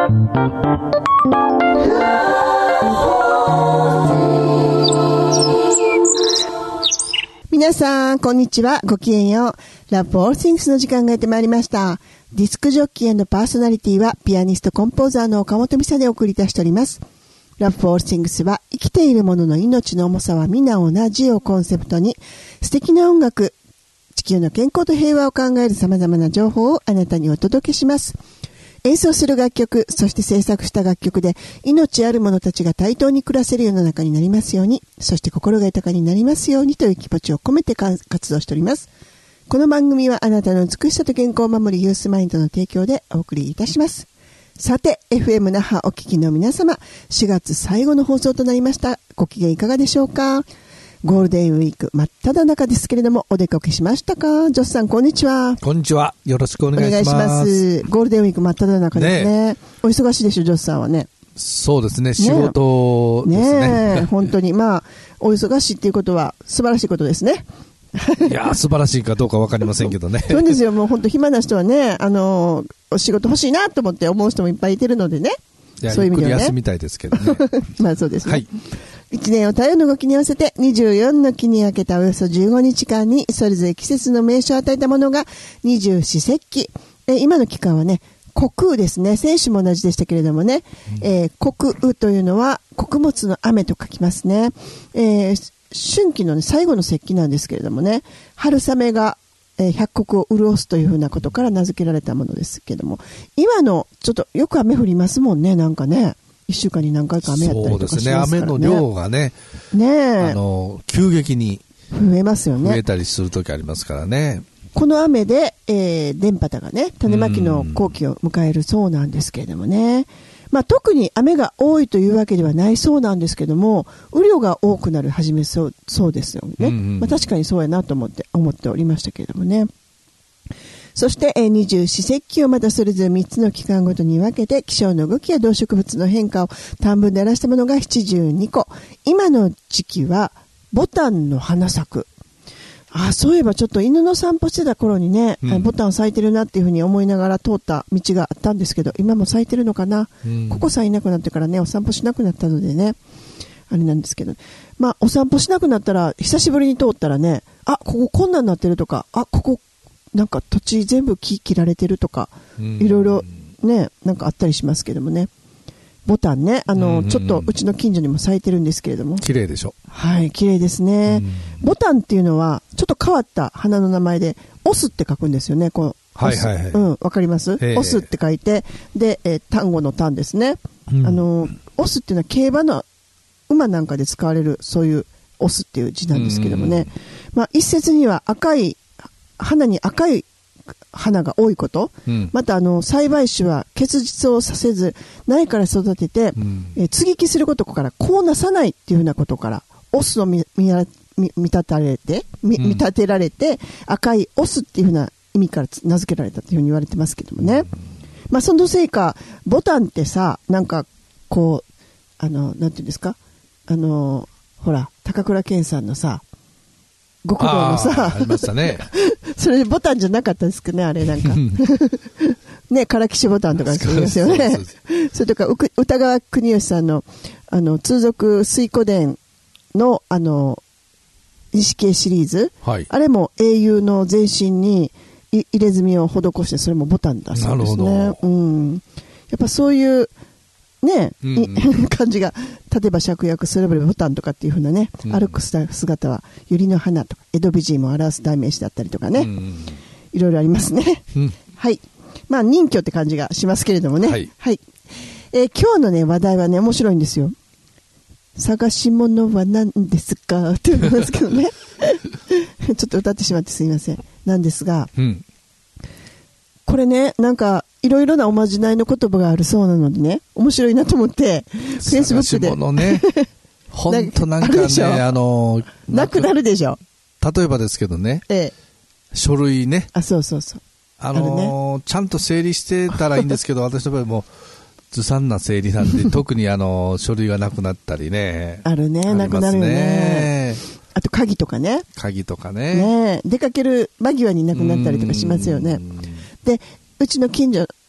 皆さんこんにちは、ごきげんよう。ラブオールシングスの時間がやってまいりました。ディスクジョッキー&パーソナリティはピアニストコンポーザーの岡本美沙でお送りいたしております。ラブオールシングスは生きている者の命の重さは皆同じをコンセプトに、素敵な音楽、地球の健康と平和を考える様々な情報をあなたにお届けします。演奏する楽曲、そして制作した楽曲で命ある者たちが対等に暮らせる世の中になりますように、そして心が豊かになりますようにという気持ちを込めて活動しております。この番組はあなたの美しさと健康を守るユースマインドの提供でお送りいたします。さて、FM 那覇お聞きの皆様、4月最後の放送となりました。ご機嫌いかがでしょうか。ゴールデンウィーク真っ只中ですけれども、お出かけしましたか。ジョスさん、こんにちは。 こんにちは。よろしくお願いします。 お願いします。ゴールデンウィーク真っ只中ですね。お忙しいでしょ、ジョスさんはね。 そうですね、仕事ですね。 本当に、まあ、お忙しいっていうことは素晴らしいことですね。 いや、素晴らしいかどうか分かりませんけどね。 そうですよ、もう本当暇な人はね、お仕事欲しいなと思って思う人もいっぱいいてるのでね。そういう意味ではね。 ゆっくり休みたいですけどね。 まあそうですね。 はい。 1年を太陽の動きに合わせて24の期に明けたおよそ15日間にそれぞれ季節の名称を与えたものが二十四節気。今の期間はね、穀雨ですね。先週も同じでしたけれどもね、穀雨というのは穀物の雨と書きますね。春季の、ね、最後の節気なんですけれどもね、春雨が百穀を潤すというふうなことから名付けられたものですけども、今のちょっとよく雨降りますもんね。なんかね、1週間に何回か雨やったりとかしますからね。 そうですね、雨の量がね、急激に増えますよね。 増えたりするときありますからね。 この雨で、田畑がね、種まきの好機を迎えるそうなんですけれどもね。まあ、特に雨が多いというわけではないそうなんですけども、雨量が多くなる始めそうですよね。まあ、確かにそうやなと思っておりましたけれどもね。そして、二十四節気をまたそれぞれ3つの期間ごとに分けて、気象の動きや動植物の変化を短文で表したものが72個。今の時期は、ボタンの花咲く。そういえばちょっと犬の散歩してた頃にね、ボタン咲いてるなっていうふうに思いながら通った道があったんですけど、今も咲いてるのかな。ここさんいなくなってからね、お散歩しなくなったのでね、あれなんですけど、まあ、お散歩しなくなったら、久しぶりに通ったらね、こここんなんなってるとか、ここ、なんか土地全部木切られてるとか、いろいろね、なんかあったりしますけどもね。ボタンね、ちょっとうちの近所にも咲いてるんですけれども。 綺麗でしょ。 はい、綺麗ですね。ボタンっていうのは、ちょっと変わった花の名前で、オスって書くんですよね。こうはいはいはい。 わかります？オスって書いて、で、単語の単ですね。オスっていうのは競馬の馬なんかで使われる、そういうオスっていう字なんですけどもね。まあ、一説には花に赤い花が多いこと、また栽培種は結実をさせず苗から育てて、接ぎ木することからこうなさないっていうふうなことからオスを見立てられて赤いオスっていうふうな意味から名付けられたというふうに言われてますけどもね。まあそのせいかボタンってさ、なんかこうなんていうんですか、ほら高倉健さんのさ極道のさ、 ありましたね。 それボタンじゃなかったですかね、あれなんか。ね、唐騎士ボタンとか言いますよね。それとか、歌川国芳さんの、通俗水湖伝の、西系シリーズ、はい、あれも英雄の全身に入れ墨を施して、それもボタンだそうですね。やっぱそういう、ね、感じが、例えば芍薬、それぞれボタンとかっていう風なね、歩く姿は百合の花とか江戸美人も表す代名詞だったりとかね、いろいろありますね。はい。まあ任侠って感じがしますけれどもね。はい。今日のね話題はね面白いんですよ。探し物は何ですかって言いますけどね。ちょっと歌ってしまってすいません。なんですが、これねなんか。いろいろなおまじないの言葉があるそうなのでね、面白いなと思って、フェイスブックで。 ね、ほんとなんかね、 なくなるでしょ。 例えばですけどね、書類ね。 そう。ちゃんと整理してたらいいんですけど、私の場合もずさんな整理なんで、特に書類がなくなったりね。 あるね、なくなるよね。あと鍵とかね。 ね。 出かける間際になくなったりとかしますよね。で、うちの近所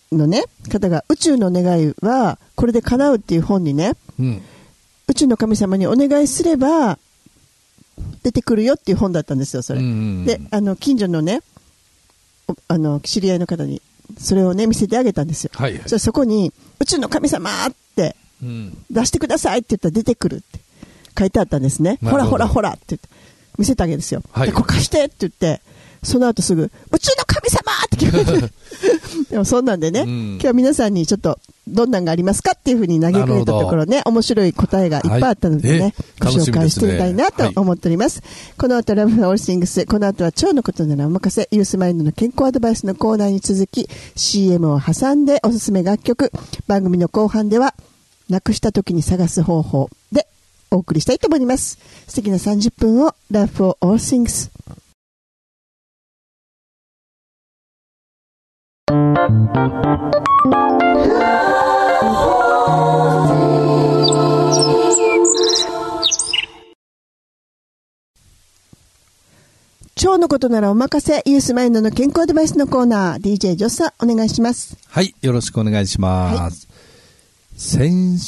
のね、方が宇宙の願いはこれで叶うっていう本にね、宇宙の神様にお願いすれば出てくるよっていう本だったんですよ、それ。で、近所のね、知り合いの方にそれをね、見せてあげたんですよ。 はいはい、 じゃあそこに、宇宙の神様って出してくださいって言ったら出てくるって書いてあったんですね。ほらほらほらって言って見せたわけですよ。 はい、 でこれ貸してって言って、その後すぐ、宇宙の神様って聞こえてでもそんなんでね、今日は皆さんにちょっとどんなんがありますかっていうふうに投げかけたところね、面白い答えがいっぱいあったのでね、ご紹介してみたいなと思っております。この後ラブフォーオールシングス、この後は腸のことならお任せ、ユースマインドの健康アドバイスのコーナーに続き CM を挟んでおすすめ楽曲、番組の後半ではなくした時に探す方法でお送りしたいと思います。素敵な30分をラブフォーオールシングス。腸のことならお任せ、ユースマインドの健康アドバイスのコーナー、DJ ジョッサお願いします。 はい、よろしくお願いします。はい、先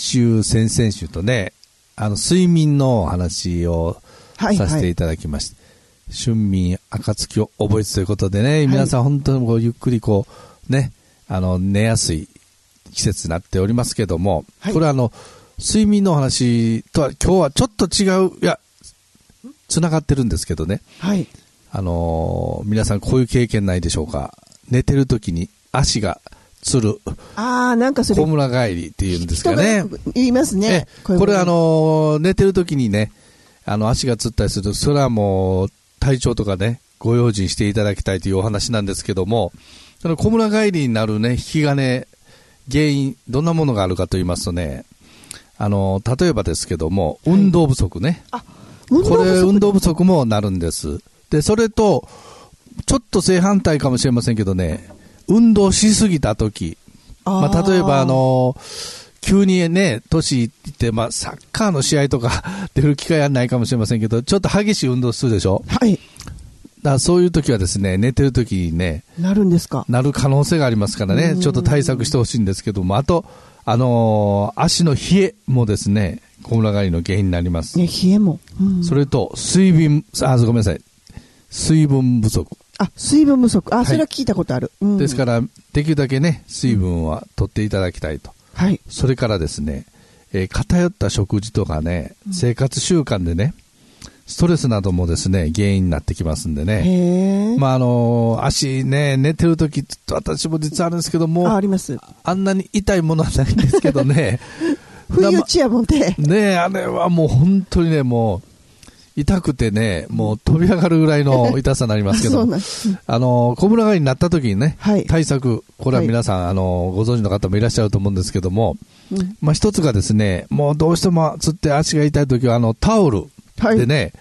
々週とね、睡眠の話をさせていただきました。春眠暁を覚えつということでね、皆さん本当にこうゆっくりこうね、寝やすい季節になっておりますけども、これは睡眠の話とは今日はちょっと違う、いや、つながってるんですけどね。 はい。 皆さんこういう経験ないでしょうか。寝てる時に足がつる。 なんかそれ。 小村帰りっていうんですかね。 言いますね。 これ寝てる時にね、足がつったりすると、それはもう体調とかね、ご用心していただきたいというお話なんですけども、その小村帰りになるね、引き金、原因、どんなものがあるかと言いますとね、例えばですけども、運動不足ね。これ、運動不足もなるんです。で、それと、ちょっと正反対かもしれませんけどね、運動しすぎたとき、例えば急にね、年いって、サッカーの試合とか出る機会はないかもしれませんけど、ちょっと激しい運動するでしょ。 はい。 だからそういうときはですね、寝てるときにね、 なるんですか。 なる可能性がありますからね、ちょっと対策してほしいんですけども、あと、足の冷えもですね、小村帰りの原因になります。 冷えも。 それと、ごめんなさい。水分不足。 水分不足。それは聞いたことある。 ですから、できるだけね、水分は取っていただきたいと。 はい。 それからですね、偏った食事とかね、生活習慣でね、ストレスなどもですね、原因になってきますんでね。足ね、寝てるとき、私も実はあるんですけども、 あります。 あんなに痛いものはないんですけどね。 不意打ちやもんね。 ね、あれはもう本当にね、もう、痛くてね、もう飛び上がるぐらいの痛さになりますけど、小村帰りになった時にね、対策、これは皆さん、ご存知の方もいらっしゃると思うんですけども、一つがですね、もうどうしてもつって足が痛い時は、タオルでね、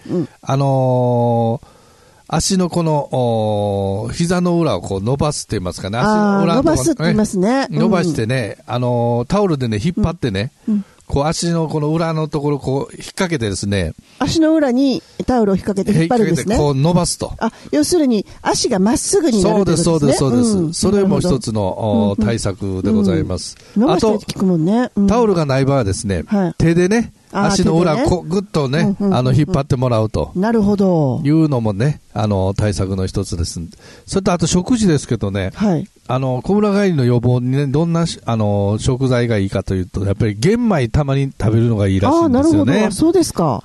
足のこの、膝の裏をこう伸ばすって言いますかね、足の裏伸ばすって言いますね。 伸ばしてね、タオルでね、引っ張ってね、こう足のこの裏のところこう引っ掛けてですね、 足の裏にタオルを引っ掛けて引っ張るんですね。 こう伸ばすと。 要するに足がまっすぐになるということですね。 そうです。それも一つの対策でございます。 あと、 タオルがない場合はですね、手でね、足の裏をぐっとね、引っ張ってもらうと。 なるほど。 いうのもね、対策の一つです。それとあと食事ですけどね、小村帰りの予防にね、どんな食材がいいかというと、やっぱり玄米たまに食べるのがいいらしいんですよね。 なるほど。そうですか。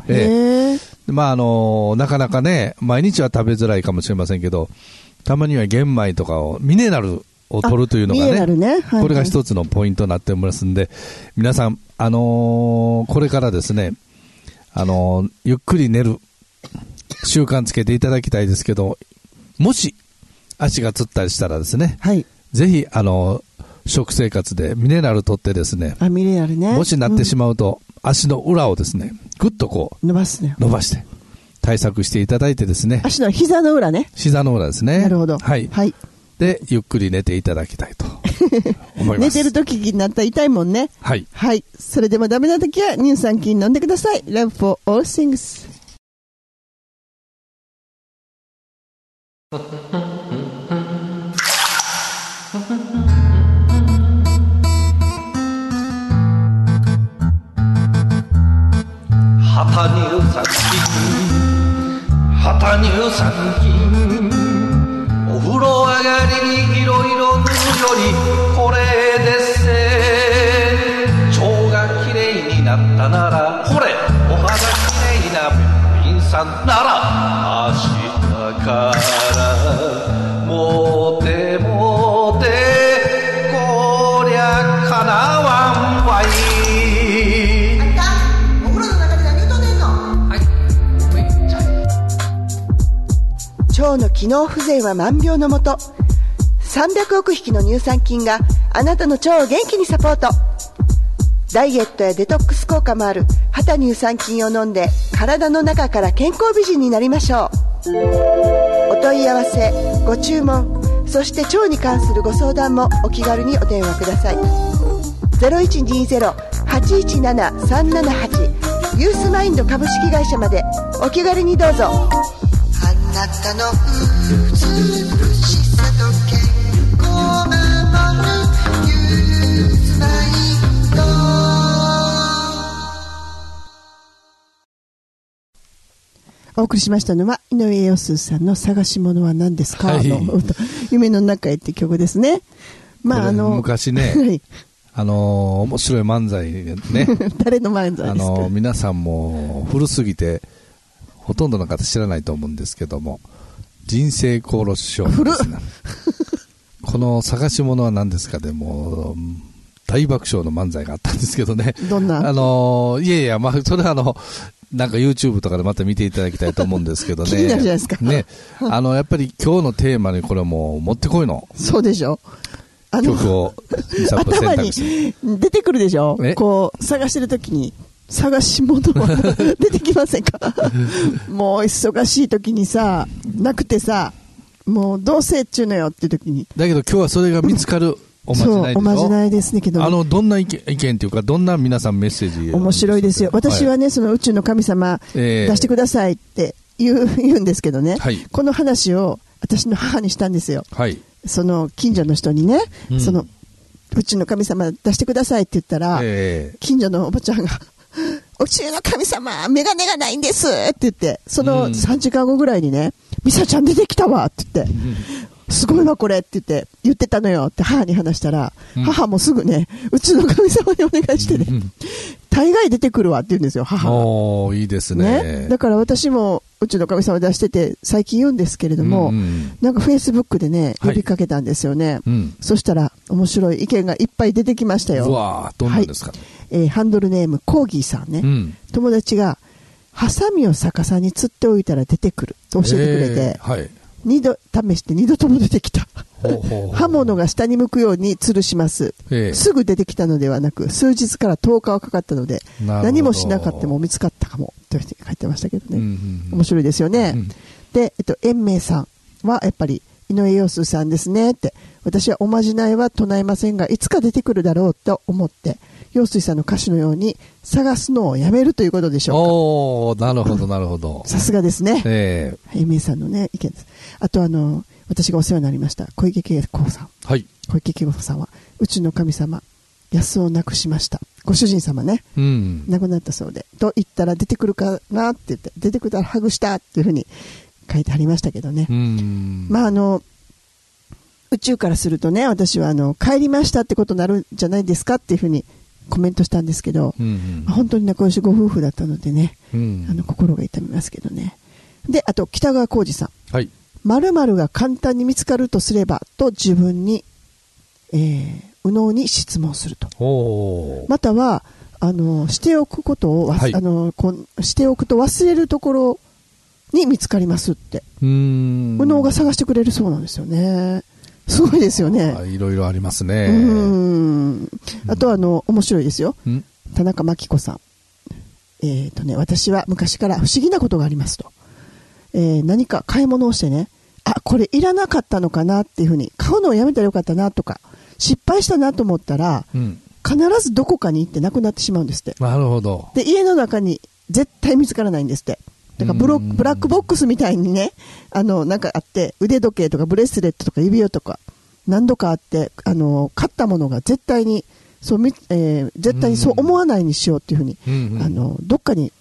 なかなかね、毎日は食べづらいかもしれませんけど、たまには玄米とかを、ミネラルを取るというのがね、これが一つのポイントになっておりますんで、皆さん、これからですね、ゆっくり寝る習慣つけていただきたいですけど、もし足がつったりしたらですね、ぜひ食生活でミネラル取ってですね、 ミネラルね、 もしなってしまうと、足の裏をですね、ぐっとこう伸ばして対策していただいてですね、 足の膝の裏ね、 膝の裏ですね。 なるほど。 で、ゆっくり寝ていただきたいと思います。 寝てる時になったら痛いもんね。はい。それでもダメな時は乳酸菌飲んでください。Love for all things。 乳酸菌お風呂上がりにいろいろ塗るよりこれでっせ腸がきれいになったならほれお肌きれいなべっぴんさんなら明日からモテモテこりゃかなわんわい。 お風呂の中で何言うとんねんの。はい、腸の機能不全は万病のもと。300億匹の乳酸菌があなたの腸を元気にサポート。ダイエットやデトックス効果もある肌乳酸菌を飲んで体の中から健康美人になりましょう。お問い合わせご注文そして腸に関するご相談もお気軽にお電話ください。 0120-817-378 ユースマインド株式会社までお気軽にどうぞ。あなたの美しさと健康を守るユースマインド。 お送りしましたのは井上陽水さんの探し物は何ですか、はい、の夢の中へって曲ですね。まあ昔ね、はい、面白い漫才ね誰の漫才ですか。 皆さんも古すぎてほとんどの方知らないと思うんですけども、人生功労師匠ですねこの探し物は何ですかでも大爆笑の漫才があったんですけどね。 どんな？ いやいや、まあそれはなんか YouTube とかでまた見ていただきたいと思うんですけどね。 気になるじゃないですか。 ね、やっぱり今日のテーマにこれもう持ってこいの。 そうでしょ。 曲を頭に出てくるでしょ。こう探してるときに探し物は出てきませんかもう忙しいときにさ、なくてさ、もうどうせっちゅうのよっていうときに。 だけど今日はそれが見つかる。おまじないでしょ。 そう、おまじないですねけど、 どんな意見っていうか、どんな皆さんメッセージ面白いですよ。私はね、その宇宙の神様、出してくださいって言うんですけどね、はい、この話を私の母にしたんですよ。はい、その近所の人にね、その宇宙の神様出してくださいって言ったら、近所のおばちゃんが宇宙の神様メガネがないんですって言って、その3時間後ぐらいにね、ミサちゃん出てきたわって言って、すごいわこれって言ってたのよって母に話したら、母もすぐね、うちの神様にお願いしてね、大概出てくるわって言うんですよ、母は。 おー、いいですね。 だから私もうちの神様出してて最近言うんですけれども、なんかフェイスブックでね呼びかけたんですよね、そしたら面白い意見がいっぱい出てきましたよ。 うわー、どんなんですか。 ハンドルネームコーギーさんね、友達がハサミを逆さに釣っておいたら出てくると教えてくれて、2度試して2度とも出てきた刃物が下に向くように吊るします、すぐ出てきたのではなく数日から10日はかかったので何もしなかったも見つかったかもと書いてましたけどね、面白いですよね、で、延明さんはやっぱり井上陽水さんですねって、私はおまじないは唱えませんがいつか出てくるだろうと思って陽水さんの歌詞のように探すのをやめるということでしょうか。 おー、なるほどなるほど。 さすがですね。延明さんのね意見です。あと私がお世話になりました小池恵子さん、はい、小池恵子さんはうちの神様安を亡くしました。ご主人様ね、亡くなったそうで、と言ったら出てくるかなって言って、出てくるたらハグしたっていうふうに書いてありましたけどね。まあ宇宙からするとね、私は帰りましたってことになるんじゃないですかっていうふうにコメントしたんですけど、本当に仲良しご夫婦だったのでね、心が痛みますけどね。で、あと北川浩二さん、はい、〇〇が簡単に見つかるとすればと自分に、右脳に質問すると、またはしておくことを、はい、しておくと忘れるところに見つかりますって、右脳が探してくれるそうなんですよね。すごいですよね。 いろいろありますね。 あと面白いですよ。田中真紀子さん。私は昔から不思議なことがありますと。何か買い物をしてね、これいらなかったのかなっていうふうに、買うのをやめたらよかったなとか、失敗したなと思ったら、必ずどこかに行ってなくなってしまうんですって。 なるほど。 で、家の中に絶対見つからないんですって。だからブラックボックスみたいにね、なんかあって、腕時計とかブレスレットとか指輪とか何度かあって、買ったものが絶対にそう思わないにしようっていうふうに、どっかに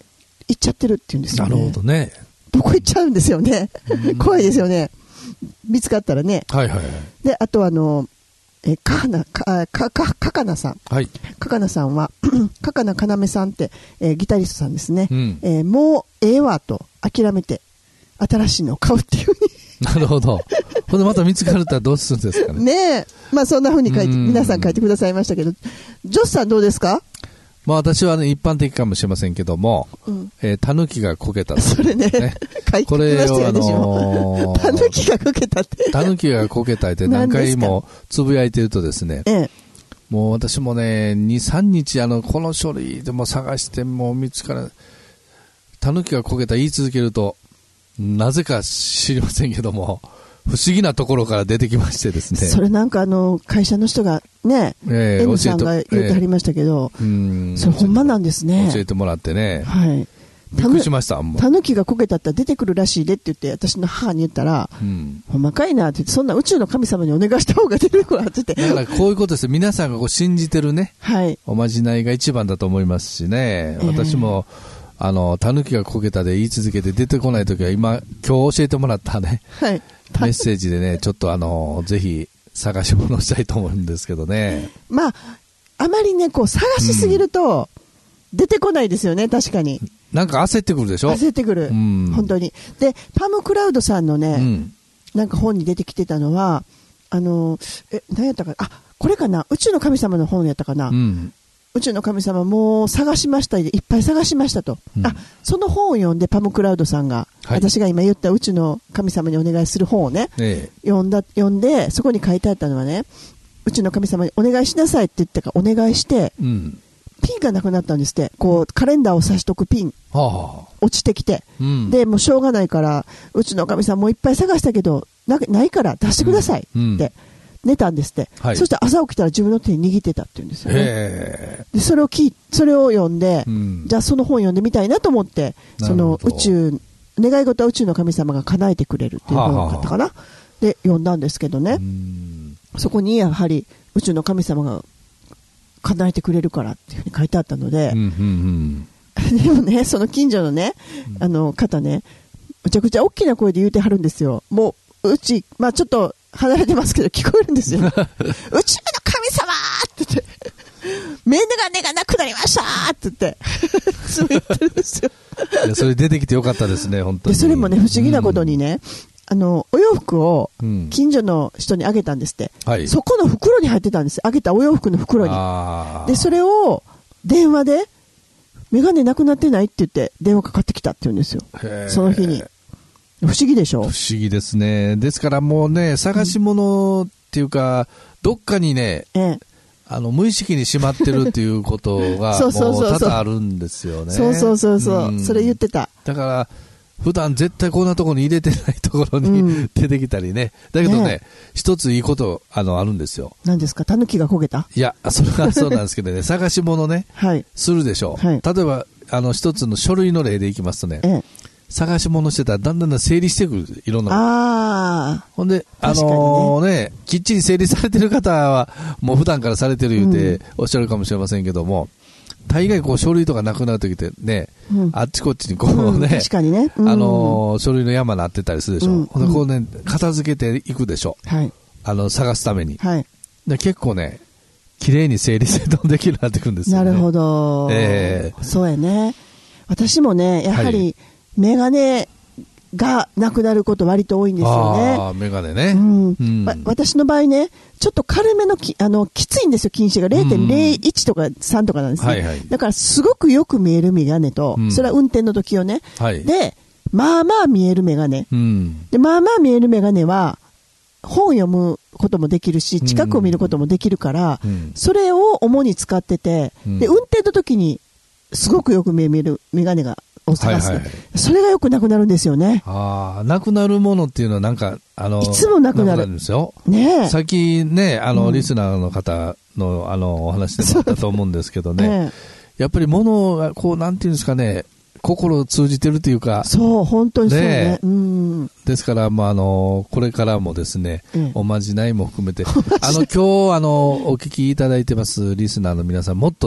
行っちゃってるって言うんですよね。 なるほどね。 どこ行っちゃうんですよね。怖いですよね。見つかったらね。 はいはい。 で、あとかかなさん。 はい。 かかなさんは、かかなかなめさんって、ギタリストさんですね。もうええわと諦めて、新しいのを買うっていう風に。 なるほど。ほんでまた見つかるったらどうするんですかね。 ねえ。まあそんな風に皆さん書いてくださいましたけど、ジョスさんどうですか？ まあ私はね、一般的かもしれませんけども、タヌキがこけた。 それね、書いてくれましたよね、タヌキがこけたって。 タヌキがこけたって何回もつぶやいてるとですね、もう私もね、2、3日この書類でも探しても見つからない。タヌキがこけた言い続けると、なぜか知りませんけども、不思議なところから出てきましてですね。 それなんか会社の人がね、N さんが言ってはりましたけど、それほんまなんですね。 教えてもらってね。 はい。 びっくりしました。 タヌキがこけたったら出てくるらしいでって言って、私の母に言ったら、ほんまかいなって言って、そんな宇宙の神様にお願いした方が出てくるわって言って。 だからこういうことです。皆さんがこう信じてるね、 はい、 おまじないが一番だと思いますしね。私も、タヌキがこけたで言い続けて出てこないときは今日教えてもらったね、 はい、 メッセージでね、ちょっとぜひ探し物したいと思うんですけどね。 まあ、あまりね、こう探しすぎると出てこないですよね、確かに。 なんか焦ってくるでしょ？ 焦ってくる。本当に。で、パム・クラウドさんのね、なんか本に出てきてたのは、何やったかな、これかな、宇宙の神様の本やったかな。宇宙の神様もう探しましたでいっぱい探しましたと、その本を読んでパム・クラウドさんが、私が今言った宇宙の神様にお願いする本をね、読んでそこに書いてあったのはね、宇宙の神様にお願いしなさいって言ってからお願いして、ピンがなくなったんですって。こうカレンダーを挿しとくピン、落ちてきて、でもうしょうがないから宇宙の神様もういっぱい探したけどないから出してくださいって、寝たんですって、そして朝起きたら自分の手に握ってたって言うんですよね。でそれを読んで、じゃあその本読んでみたいなと思って、その願い事は宇宙の神様が叶えてくれるっていう本だったかな、で読んだんですけどね、そこにやはり宇宙の神様が叶えてくれるからっていうふうに書いてあったので、でもね、その近所のね、方ね、むちゃくちゃ大きな声で言うてはるんですよ。もうまあちょっと離れてますけど聞こえるんですよ。宇宙の神様って言って、メガネがなくなりましたって言って、そう言ってるんですよ。 いや、それ出てきてよかったですね、本当に。 でそれもね、不思議なことにね、お洋服を近所の人にあげたんですって、そこの袋に入ってたんです。あげたお洋服の袋に。でそれを電話でメガネなくなってないって言って電話かかってきたって言うんですよ、その日に。不思議でしょ？不思議ですね。ですからもうね、探し物っていうか、どっかにね、無意識にしまってるっていうことがもう多々あるんですよね。 そう、それ言ってた。 だから普段絶対こんなところに入れてないところに出てきたりね。だけどね、一ついいことあるんですよ。 何ですか？タヌキが焦げた？ いや、それはそうなんですけどね、探し物ね、するでしょう。例えば一つの書類の例でいきますとね、探し物してたらだんだん整理してくる、いろんな。ほんで、きっちり整理されてる方はもう普段からされてる言うておっしゃるかもしれませんけども、大概こう書類とかなくなるときってね、あっちこっちにこうね、 確かにね、 書類の山なってたりするでしょ。ほんでこうね、片付けていくでしょ。探すために。で結構ね、綺麗に整理整頓できるようになってくるんですよね。 なるほど。そうやね。私もね、やはり、メガネがなくなること割と多いんですよね。 メガネね。 私の場合ね、ちょっと軽めのきついんですよ、近視が 0.01 とか3とかなんですね。だからすごくよく見えるメガネと、それは運転の時よね。で、まあまあ見えるメガネ。で、まあまあ見えるメガネは、本を読むこともできるし、近くを見ることもできるから、それを主に使ってて、で、運転の時にすごくよく見えるメガネが、を探す、それがよくなくなるんですよね。 なくなるものっていうのはなんかいつもなくなるんですよ。 さっきね、リスナーの方のお話でもあったと思うんですけどね、やっぱり物がこうなんていうんですかね、心を通じてるというか、 そう本当にそうね。 ですからこれからもですね、おまじないも含めて今日お聞きいただいてますリスナーの皆さん、もっとね、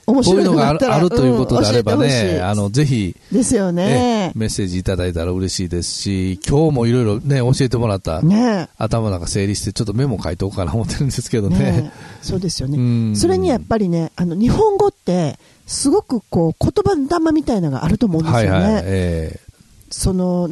面白いのがあったらこういうのがあるということであればね、ぜひ、 ですよね。 メッセージいただいたら嬉しいですし、今日もいろいろね、教えてもらった、 ね、 頭の中整理して、ちょっとメモ書いておこうかな思ってるんですけどね。 そうですよね。それにやっぱりね、日本語って、すごくこう、言葉霊みたいなのがあると思うんですよね。はいはい、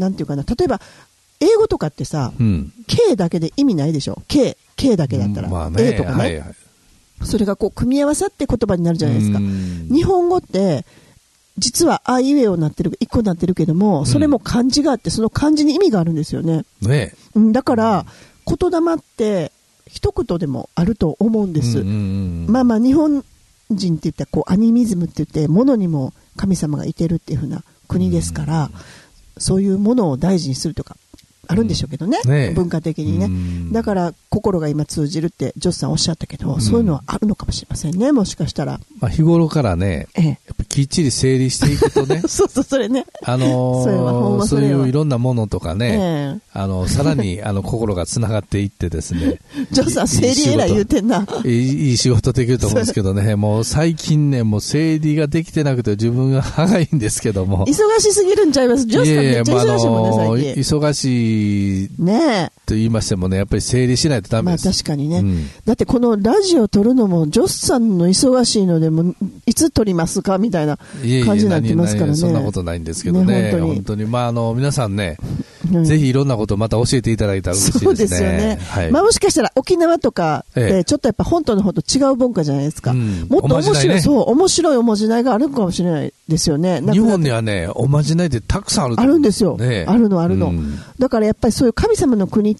なんていうかな、例えば、英語とかってさ、K だけで意味ないでしょ。K だけだったら。A とかね。はいはい、それがこう組み合わさって言葉になるじゃないですか。日本語って実はあいうえおなってる、一個なってるけども、それも漢字があって、その漢字に意味があるんですよね。ね、だから言霊って一言でもあると思うんです。まあまあ日本人って言ったらこうアニミズムって言って物にも神様がいてるっていう風な国ですから、そういうものを大事にするとか。あるんでしょうけどね、文化的にね。だから心が今通じるってジョスさんおっしゃったけど、そういうのはあるのかもしれませんね、もしかしたら。 まあ、日頃からね、やっぱきっちり整理していくとね、 そうそれね。 そういういろんなものとかね、さらに心がつながっていってですね。 ジョスさん整理偉い言うてんな。 いい仕事できると思うんですけどね、もう最近ね、もう整理ができてなくて自分が歯がいいんですけども。 忙しすぎるんちゃいます？ジョスさんめっちゃ忙しいもんね、最近。 忙しいねと言いましてもね、やっぱり整理しないとダメです。 まあ確かにね、だってこのラジオ撮るのもジョスさんの忙しいのでもいつ撮りますかみたいな感じになってますからね。 そんなことないんですけどね、本当にまあ皆さんね、ぜひいろんなことをまた教えていただいたら嬉しいですね。 そうですよね、はい、まあもしかしたら沖縄とかでちょっとやっぱ本島の方と違う文化じゃないですか、もっと面白い、面白いおまじないがあるかもしれないですよね。 日本にはね、おまじないってたくさんある。 あるんですよ、あるの、だからやっぱりそういう神様の国って、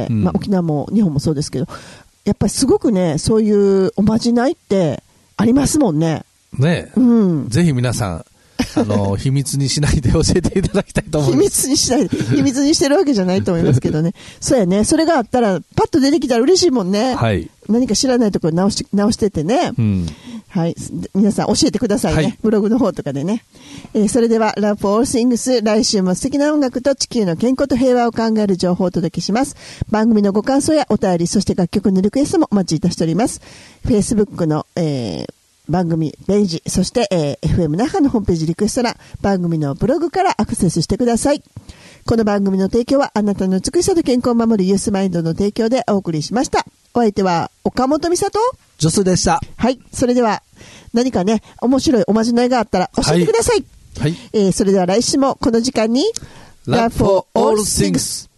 まあ、沖縄も日本もそうですけど、やっぱりすごくね、そういうおまじないってありますもんね。 ね、ぜひ皆さん秘密にしないで教えていただきたいと思います。 秘密にしないで、秘密にしてるわけじゃないと思いますけどね。そうやね、それがあったらパッと出てきたら嬉しいもんね。はい、何か知らないところ直しててね、はい、皆さん教えてくださいね、はい、ブログの方とかでね。それでは Love for All Things、 来週も素敵な音楽と地球の健康と平和を考える情報をお届けします。番組のご感想やお便り、そして楽曲のリクエストもお待ちいたしております。 Facebook の、番組ページ、そして、FM 那覇のホームページリクエスト欄、番組のブログからアクセスしてください。この番組の提供はあなたの美しさと健康を守るユースマインドの提供でお送りしました。お相手は岡本美里、 ジョスでした。 はい、それでは何かね、面白いおまじないがあったら教えてください。はい、それでは来週もこの時間に Love for All Things。